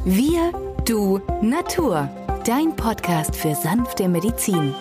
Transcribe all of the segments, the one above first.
Wir, du, Natur. Dein Podcast für sanfte Medizin.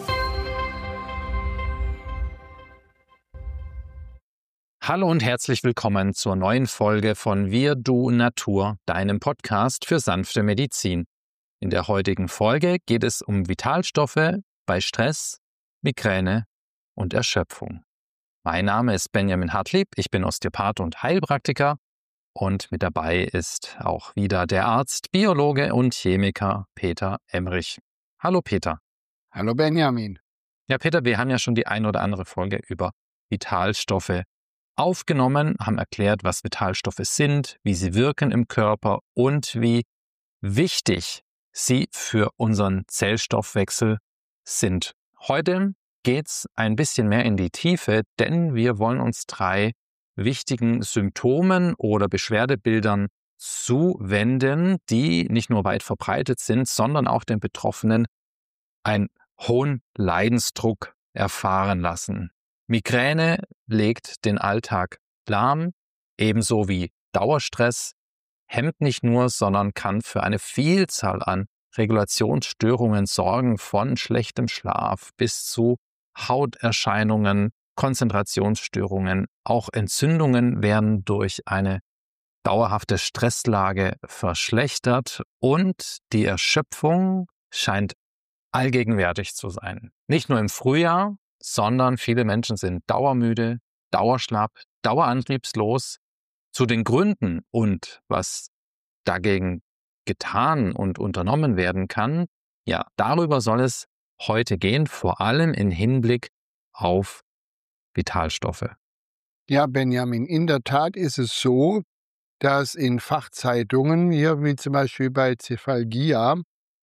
Hallo und herzlich willkommen zur neuen Folge von Wir, du, Natur, deinem Podcast für sanfte Medizin. In der heutigen Folge geht es um Vitalstoffe bei Stress, Migräne und Erschöpfung. Mein Name ist Benjamin Hartlieb, ich bin Osteopath und Heilpraktiker und mit dabei ist auch wieder der Arzt, Biologe und Chemiker Peter Emrich. Hallo Peter. Hallo Benjamin. Ja Peter, wir haben ja schon die ein oder andere Folge über Vitalstoffe aufgenommen, haben erklärt, was Vitalstoffe sind, wie sie wirken im Körper und wie wichtig sie für unseren Zellstoffwechsel sind. Heute geht's ein bisschen mehr in die Tiefe, denn wir wollen uns 3 wichtigen Symptomen oder Beschwerdebildern zuwenden, die nicht nur weit verbreitet sind, sondern auch den Betroffenen einen hohen Leidensdruck erfahren lassen. Migräne legt den Alltag lahm, ebenso wie Dauerstress, hemmt nicht nur, sondern kann für eine Vielzahl an Regulationsstörungen sorgen, von schlechtem Schlaf bis zu Hauterscheinungen, Konzentrationsstörungen. Auch Entzündungen werden durch eine dauerhafte Stresslage verschlechtert und die Erschöpfung scheint allgegenwärtig zu sein. Nicht nur im Frühjahr, sondern viele Menschen sind dauermüde, dauerschlapp, dauerantriebslos. Zu den Gründen und was dagegen getan und unternommen werden kann, ja, darüber soll es heute gehen, vor allem im Hinblick auf Vitalstoffe. Ja, Benjamin, in der Tat ist es so, dass in Fachzeitungen, hier wie zum Beispiel bei Cephalgia,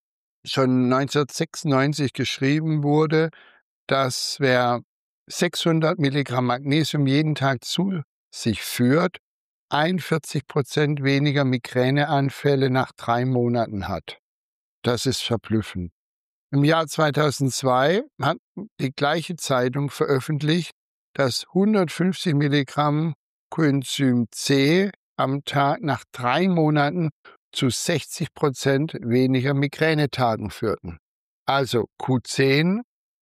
schon 1996 geschrieben wurde, dass wer 600 Milligramm Magnesium jeden Tag zu sich führt, 41% weniger Migräneanfälle nach 3 Monaten hat. Das ist verblüffend. Im Jahr 2002 hat die gleiche Zeitung veröffentlicht, dass 150 Milligramm Coenzym C am Tag nach 3 Monaten zu 60% weniger Migränetagen führten. Also Q10,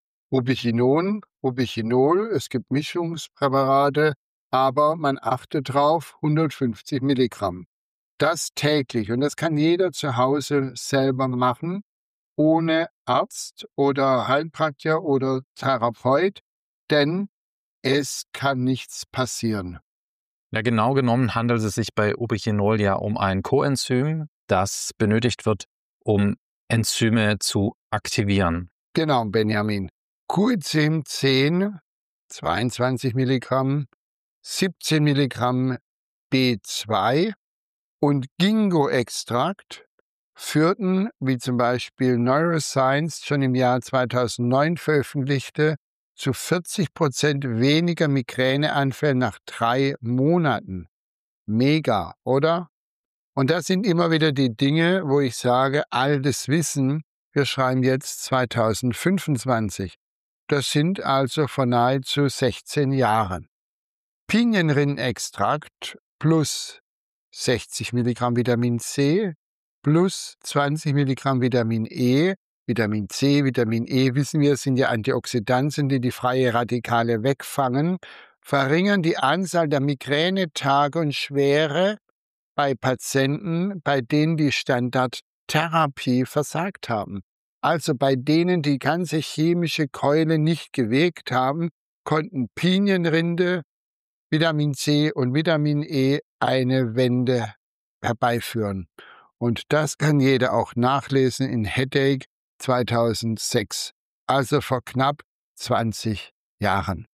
Robichinol, es gibt Mischungspräparate, aber man achtet drauf, 150 Milligramm. Das täglich, und das kann jeder zu Hause selber machen, ohne Arzt oder Heilpraktiker oder Therapeut, denn es kann nichts passieren. Ja, genau genommen handelt es sich bei Ubiquinol ja um ein Coenzym, das benötigt wird, um Enzyme zu aktivieren. Genau, Benjamin. Coenzym 10, 22 Milligramm, 17 Milligramm B2 und Ginkgo-Extrakt führten, wie zum Beispiel Neuroscience schon im Jahr 2009 veröffentlichte, zu 40% weniger Migräneanfällen nach 3 Monaten. Mega, oder? Und das sind immer wieder die Dinge, wo ich sage, altes Wissen, wir schreiben jetzt 2025. Das sind also vor nahezu 16 Jahren. Pinienrinnenextrakt plus 60 Milligramm Vitamin C plus 20 Milligramm Vitamin E. Vitamin C, Vitamin E, wissen wir, sind ja Antioxidantien, die freie Radikale wegfangen, verringern die Anzahl der Migränetage und Schwere bei Patienten, bei denen die Standardtherapie versagt haben. Also bei denen die ganze chemische Keule nicht gewirkt haben, konnten Pinienrinde, Vitamin C und Vitamin E eine Wende herbeiführen. Und das kann jeder auch nachlesen in Headache 2006, also vor knapp 20 Jahren.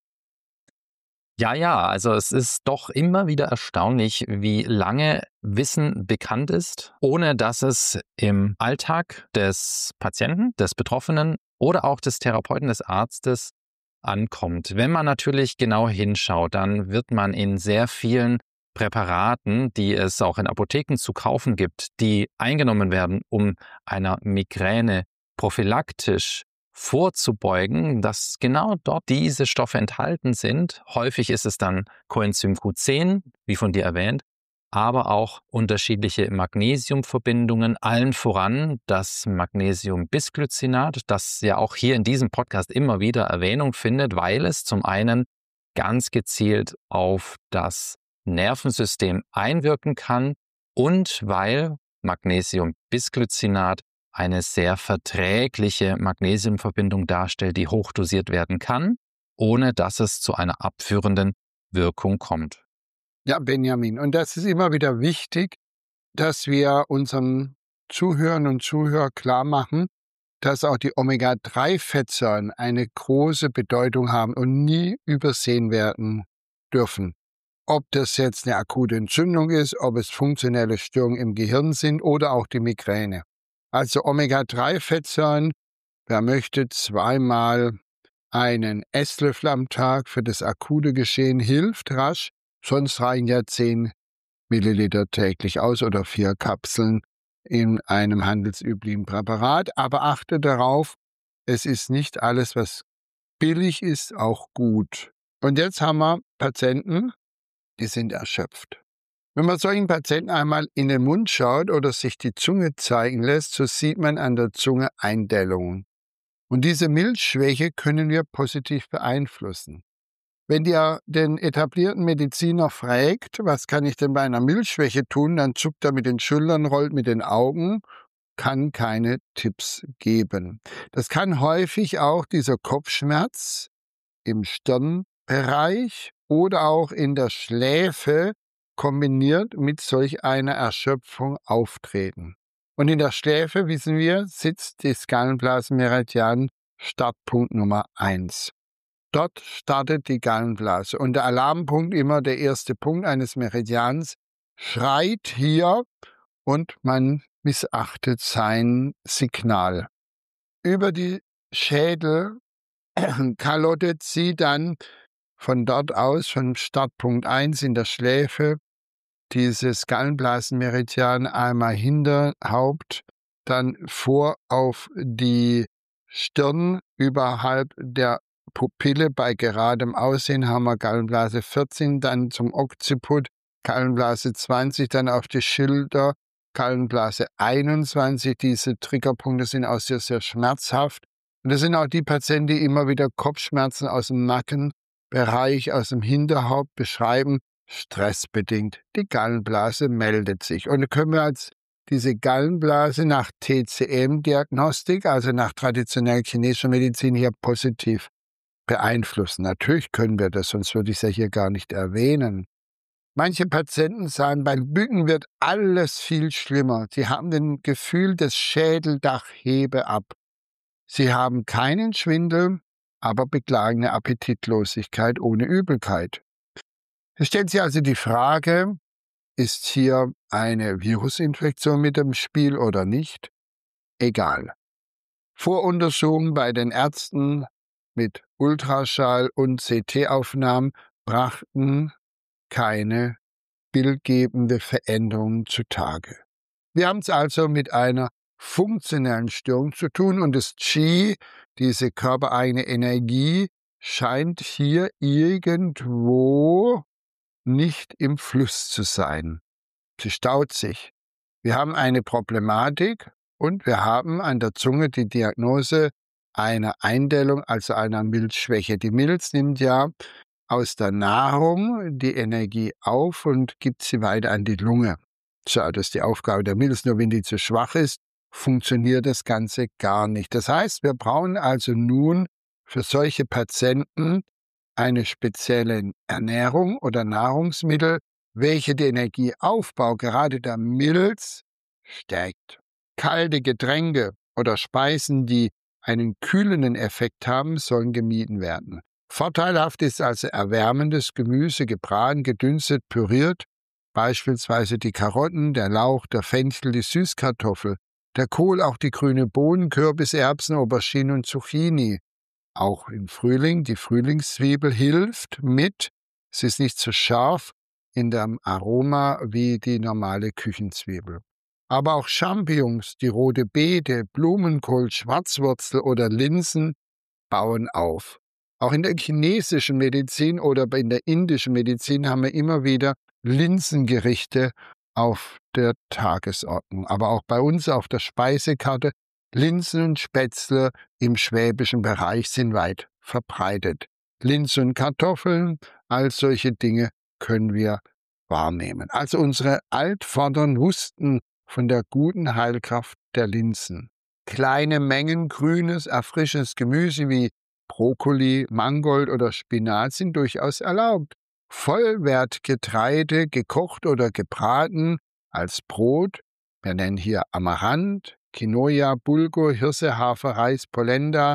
Ja, also es ist doch immer wieder erstaunlich, wie lange Wissen bekannt ist, ohne dass es im Alltag des Patienten, des Betroffenen oder auch des Therapeuten, des Arztes ankommt. Wenn man natürlich genau hinschaut, dann wird man in sehr vielen Präparaten, die es auch in Apotheken zu kaufen gibt, die eingenommen werden, um einer Migräne prophylaktisch vorzubeugen, dass genau dort diese Stoffe enthalten sind. Häufig ist es dann Coenzym Q10, wie von dir erwähnt, aber auch unterschiedliche Magnesiumverbindungen, allen voran das Magnesium-Bisglycinat, das ja auch hier in diesem Podcast immer wieder Erwähnung findet, weil es zum einen ganz gezielt auf das Nervensystem einwirken kann und weil Magnesium-Bisglycinat eine sehr verträgliche Magnesiumverbindung darstellt, die hochdosiert werden kann, ohne dass es zu einer abführenden Wirkung kommt. Ja, Benjamin, und das ist immer wieder wichtig, dass wir unseren Zuhörern und Zuhörern klar machen, dass auch die Omega-3-Fettsäuren eine große Bedeutung haben und nie übersehen werden dürfen. Ob das jetzt eine akute Entzündung ist, ob es funktionelle Störungen im Gehirn sind oder auch die Migräne. Also Omega-3-Fettsäuren, wer möchte, 2-mal einen Esslöffel am Tag für das akute Geschehen hilft rasch. Sonst reichen ja 10 Milliliter täglich aus oder 4 Kapseln in einem handelsüblichen Präparat. Aber achte darauf, es ist nicht alles, was billig ist, auch gut. Und jetzt haben wir Patienten, die sind erschöpft. Wenn man solchen Patienten einmal in den Mund schaut oder sich die Zunge zeigen lässt, so sieht man an der Zunge Eindellungen. Und diese Milzschwäche können wir positiv beeinflussen. Wenn ihr den etablierten Mediziner fragt, was kann ich denn bei einer Milzschwäche tun, dann zuckt er mit den Schultern, rollt mit den Augen, kann keine Tipps geben. Das kann häufig auch dieser Kopfschmerz im Stirnbereich oder auch in der Schläfe kombiniert mit solch einer Erschöpfung auftreten. Und in der Schläfe, wissen wir, sitzt das Gallenblasenmeridian, Startpunkt Nummer 1. Dort startet die Gallenblase und der Alarmpunkt, immer der erste Punkt eines Meridians, schreit hier und man missachtet sein Signal. Über die Schädelkalotte zieht dann von dort aus, von Startpunkt 1 in der Schläfe, dieses Gallenblasenmeridian einmal Hinterhaupt, dann vor auf die Stirn überhalb der Pupille. Bei geradem Aussehen haben wir Gallenblase 14, dann zum Occiput, Gallenblase 20, dann auf die Schulter, Gallenblase 21. Diese Triggerpunkte sind auch sehr, sehr schmerzhaft. Und das sind auch die Patienten, die immer wieder Kopfschmerzen aus dem Nackenbereich, aus dem Hinterhaupt beschreiben, stressbedingt. Die Gallenblase meldet sich. Und da können wir als diese Gallenblase nach TCM-Diagnostik, also nach traditioneller chinesischer Medizin, hier positiv beeinflussen. Natürlich können wir das, sonst würde ich es ja hier gar nicht erwähnen. Manche Patienten sagen, beim Bücken wird alles viel schlimmer. Sie haben das Gefühl, das Schädeldach hebe ab. Sie haben keinen Schwindel, aber beklagen eine Appetitlosigkeit ohne Übelkeit. Es stellt sich also die Frage, ist hier eine Virusinfektion mit im Spiel oder nicht? Egal. Voruntersuchungen bei den Ärzten mit Ultraschall und CT-Aufnahmen brachten keine bildgebende Veränderung zutage. Wir haben es also mit einer funktionellen Störung zu tun und das Qi, diese körpereigene Energie, scheint hier irgendwo nicht im Fluss zu sein. Sie staut sich. Wir haben eine Problematik und wir haben an der Zunge die Diagnose einer Eindellung, also einer Milzschwäche. Die Milz nimmt ja aus der Nahrung die Energie auf und gibt sie weiter an die Lunge. So, das ist die Aufgabe der Milz. Nur wenn die zu schwach ist, funktioniert das Ganze gar nicht. Das heißt, wir brauchen also nun für solche Patienten eine spezielle Ernährung oder Nahrungsmittel, welche den Energieaufbau gerade der Milz stärkt. Kalte Getränke oder Speisen, die einen kühlenden Effekt haben, sollen gemieden werden. Vorteilhaft ist also erwärmendes Gemüse, gebraten, gedünstet, püriert, beispielsweise die Karotten, der Lauch, der Fenchel, die Süßkartoffel, der Kohl, auch die grüne Bohnen, Kürbis, Erbsen, Aubergine und Zucchini. Auch im Frühling, die Frühlingszwiebel hilft mit, sie ist nicht so scharf in dem Aroma wie die normale Küchenzwiebel. Aber auch Champignons, die rote Beete, Blumenkohl, Schwarzwurzel oder Linsen bauen auf. Auch in der chinesischen Medizin oder in der indischen Medizin haben wir immer wieder Linsengerichte auf der Tagesordnung. Aber auch bei uns auf der Speisekarte Linsen und Spätzle im schwäbischen Bereich sind weit verbreitet. Linsen und Kartoffeln, all solche Dinge können wir wahrnehmen. Also unsere Altvordern wussten von der guten Heilkraft der Linsen. Kleine Mengen grünes, erfrischendes Gemüse wie Brokkoli, Mangold oder Spinat sind durchaus erlaubt. Vollwertgetreide, gekocht oder gebraten, als Brot, wir nennen hier Amaranth, Quinoa, Bulgur, Hirse, Hafer, Reis, Polenta,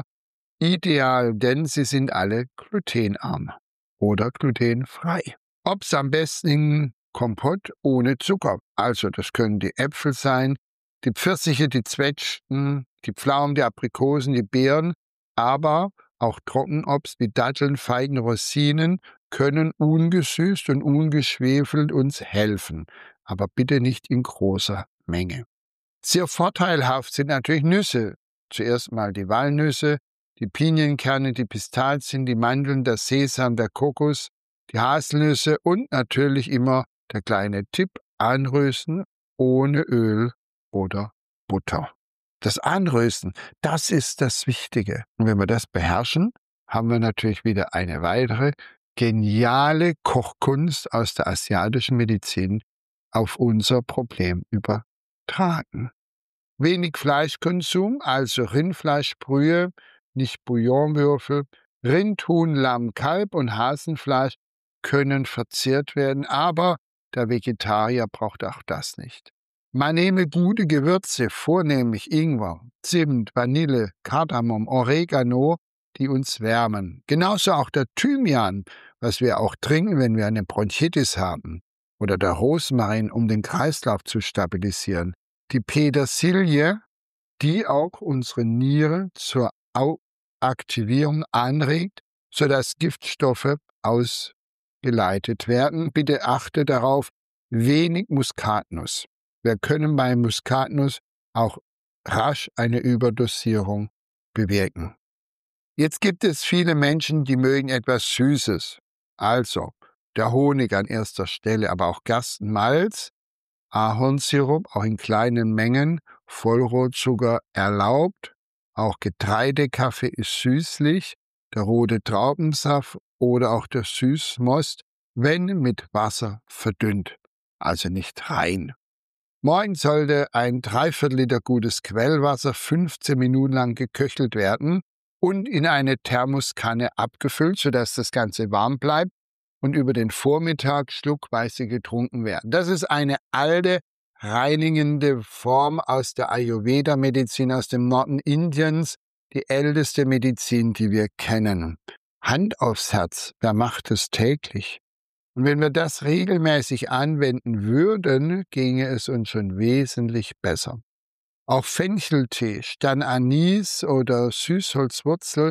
ideal, denn sie sind alle glutenarm oder glutenfrei. Ob's am besten in Kompott ohne Zucker, also das können die Äpfel sein, die Pfirsiche, die Zwetschgen, die Pflaumen, die Aprikosen, die Beeren, aber auch Trockenobst wie Datteln, Feigen, Rosinen können ungesüßt und ungeschwefelt uns helfen, aber bitte nicht in großer Menge. Sehr vorteilhaft sind natürlich Nüsse. Zuerst mal die Walnüsse, die Pinienkerne, die Pistazien, die Mandeln, der Sesam, der Kokos, die Haselnüsse und natürlich immer der kleine Tipp, anrösten ohne Öl oder Butter. Das Anrösten, das ist das Wichtige. Und wenn wir das beherrschen, haben wir natürlich wieder eine weitere geniale Kochkunst aus der asiatischen Medizin auf unser Problem übertragen. Wenig Fleischkonsum, also Rindfleischbrühe, nicht Bouillonwürfel, Rind, Huhn, Lamm, Kalb und Hasenfleisch können verzehrt werden, aber der Vegetarier braucht auch das nicht. Man nehme gute Gewürze, vornehmlich Ingwer, Zimt, Vanille, Kardamom, Oregano, die uns wärmen. Genauso auch der Thymian, was wir auch trinken, wenn wir eine Bronchitis haben, oder der Rosmarin, um den Kreislauf zu stabilisieren. Die Petersilie, die auch unsere Niere zur Aktivierung anregt, sodass Giftstoffe ausgeleitet werden. Bitte achte darauf, wenig Muskatnuss. Wir können bei Muskatnuss auch rasch eine Überdosierung bewirken. Jetzt gibt es viele Menschen, die mögen etwas Süßes. Also der Honig an erster Stelle, aber auch Gerstenmalz, Ahornsirup, auch in kleinen Mengen, Vollrohrzucker erlaubt, auch Getreidekaffee ist süßlich, der rote Traubensaft oder auch der Süßmost, wenn mit Wasser verdünnt, also nicht rein. Morgen sollte ein 3/4 Liter gutes Quellwasser 15 Minuten lang geköchelt werden und in eine Thermoskanne abgefüllt, sodass das Ganze warm bleibt und über den Vormittag schluckweise getrunken werden. Das ist eine alte, reinigende Form aus der Ayurveda-Medizin aus dem Norden Indiens, die älteste Medizin, die wir kennen. Hand aufs Herz, wer macht es täglich? Und wenn wir das regelmäßig anwenden würden, ginge es uns schon wesentlich besser. Auch Fencheltee, Sternanis oder Süßholzwurzel,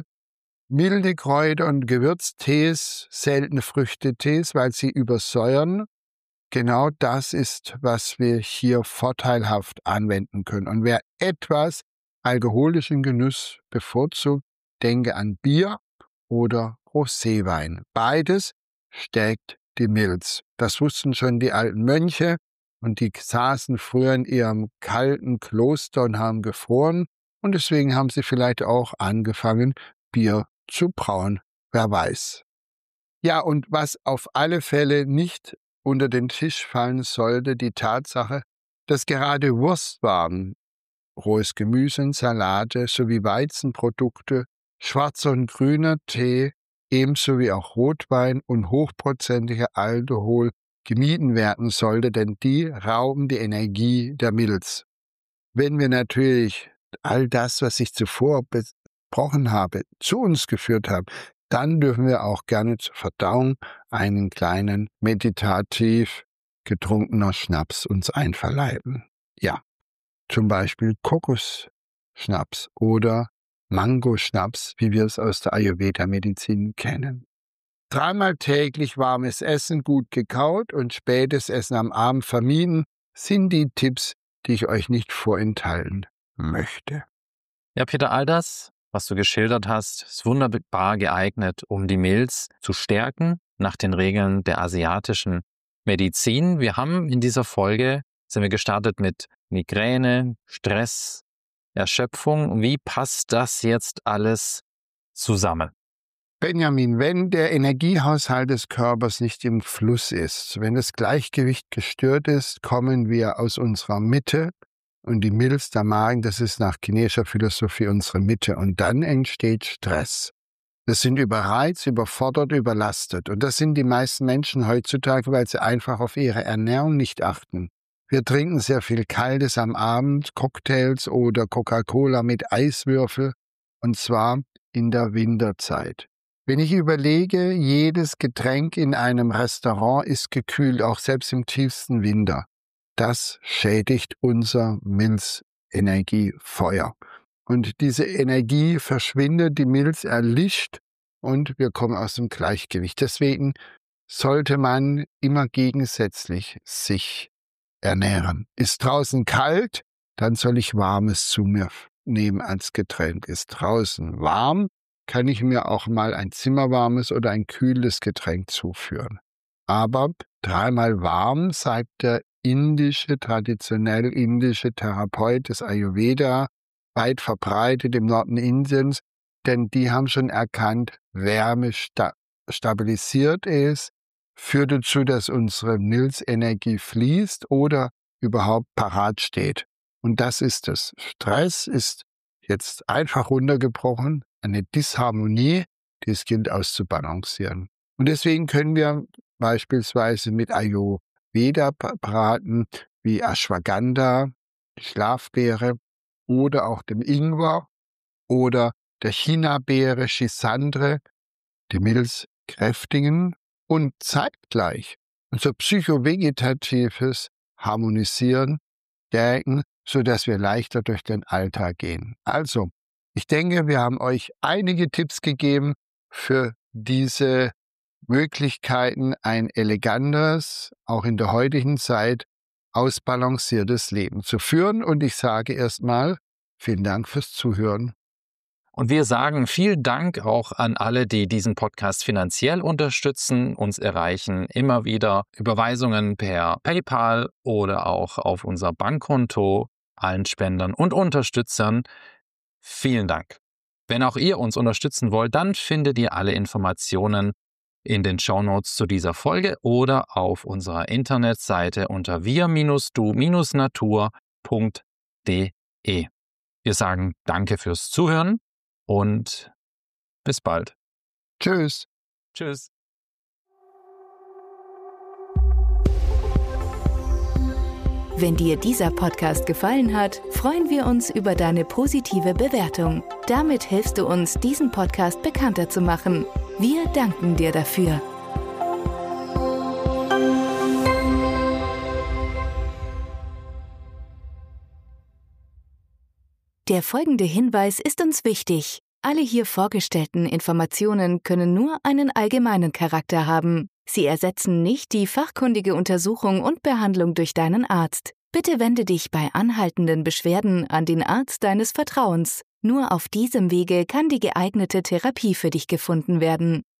milde Kräuter und Gewürztees, seltene Früchtetees, weil sie übersäuern. Genau das ist, was wir hier vorteilhaft anwenden können. Und wer etwas alkoholischen Genuss bevorzugt, denke an Bier oder Roséwein. Beides stärkt die Milz. Das wussten schon die alten Mönche und die saßen früher in ihrem kalten Kloster und haben gefroren und deswegen haben sie vielleicht auch angefangen, Bier zu brauen. Wer weiß. Ja, und was auf alle Fälle nicht unter den Tisch fallen sollte, die Tatsache, dass gerade Wurstwaren, rohes Gemüse und Salate sowie Weizenprodukte, schwarzer und grüner Tee, ebenso wie auch Rotwein und hochprozentiger Alkohol gemieden werden sollte, denn die rauben die Energie der Milz. Wenn wir natürlich all das, was ich zuvor besprochen habe, zu uns geführt haben, dann dürfen wir auch gerne zur Verdauung einen kleinen meditativ getrunkener Schnaps uns einverleiben. Ja, zum Beispiel Kokosschnaps oder Mangoschnaps, wie wir es aus der Ayurveda-Medizin kennen. 3-mal täglich warmes Essen, gut gekaut und spätes Essen am Abend vermieden, sind die Tipps, die ich euch nicht vorenthalten möchte. Ja, Peter, all das, was du geschildert hast, ist wunderbar geeignet, um die Milz zu stärken, nach den Regeln der asiatischen Medizin. Wir haben in dieser Folge, sind wir gestartet mit Migräne, Stress, Erschöpfung. Wie passt das jetzt alles zusammen? Benjamin, wenn der Energiehaushalt des Körpers nicht im Fluss ist, wenn das Gleichgewicht gestört ist, kommen wir aus unserer Mitte und die Milz, der Magen, das ist nach chinesischer Philosophie unsere Mitte und dann entsteht Stress. Das sind überreizt, überfordert, überlastet und das sind die meisten Menschen heutzutage, weil sie einfach auf ihre Ernährung nicht achten. Wir trinken sehr viel Kaltes am Abend, Cocktails oder Coca-Cola mit Eiswürfel und zwar in der Winterzeit. Wenn ich überlege, jedes Getränk in einem Restaurant ist gekühlt, auch selbst im tiefsten Winter. Das schädigt unser Milzenergiefeuer. Und diese Energie verschwindet, die Milz erlischt und wir kommen aus dem Gleichgewicht. Deswegen sollte man immer gegensätzlich sich ernähren. Ist draußen kalt, dann soll ich Warmes zu mir nehmen als Getränk. Ist draußen warm, kann ich mir auch mal ein zimmerwarmes oder ein kühles Getränk zuführen. Aber 3-mal warm, sagt der traditionell indische Therapeut des Ayurveda, weit verbreitet im Norden Indiens, denn die haben schon erkannt, Wärme stabilisiert es, führt dazu, dass unsere Milzenergie fließt oder überhaupt parat steht. Und das ist es. Stress ist jetzt einfach runtergebrochen, eine Disharmonie, die es gilt auszubalancieren. Und deswegen können wir beispielsweise mit Ayurveda-Präparaten wie Ashwagandha, die Schlafbeere oder auch dem Ingwer oder der Chinabeere, Schisandre, die Milz kräftigen und zeitgleich unser psychovegetatives Harmonisieren stärken, sodass wir leichter durch den Alltag gehen. Also, ich denke, wir haben euch einige Tipps gegeben für diese Möglichkeiten, ein elegantes, auch in der heutigen Zeit, ausbalanciertes Leben zu führen. Und ich sage erstmal, vielen Dank fürs Zuhören. Und wir sagen vielen Dank auch an alle, die diesen Podcast finanziell unterstützen, uns erreichen immer wieder Überweisungen per PayPal oder auch auf unser Bankkonto, allen Spendern und Unterstützern. Vielen Dank. Wenn auch ihr uns unterstützen wollt, dann findet ihr alle Informationen in den Shownotes zu dieser Folge oder auf unserer Internetseite unter wir-du-natur.de. Wir sagen Danke fürs Zuhören und bis bald. Tschüss. Tschüss. Wenn dir dieser Podcast gefallen hat, freuen wir uns über deine positive Bewertung. Damit hilfst du uns, diesen Podcast bekannter zu machen. Wir danken dir dafür. Der folgende Hinweis ist uns wichtig. Alle hier vorgestellten Informationen können nur einen allgemeinen Charakter haben. Sie ersetzen nicht die fachkundige Untersuchung und Behandlung durch deinen Arzt. Bitte wende dich bei anhaltenden Beschwerden an den Arzt deines Vertrauens. Nur auf diesem Wege kann die geeignete Therapie für dich gefunden werden.